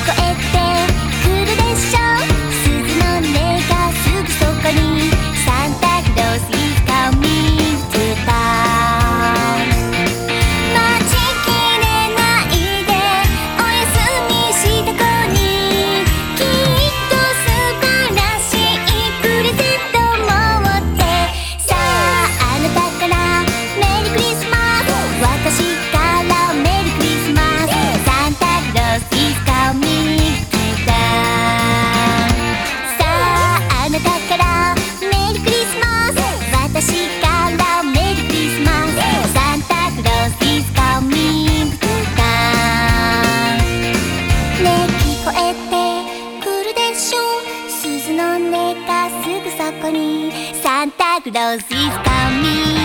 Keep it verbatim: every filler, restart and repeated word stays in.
こえてくるでしょ。鈴の音がすぐそこに。サンタクロース is coming to town。 待ちきれないでおやすみした子に、きっと素晴らしいプレゼント持って。さああなたからメリークリスマス、私からメリークリスマス。サンタクロース is coming to town。 さああなたからメリークリスマス、私からメリークリスマス。サンタクロース is coming to town。 ねえ聞こえてくるでしょ。鈴の音がすぐそこに。サンタクロース is coming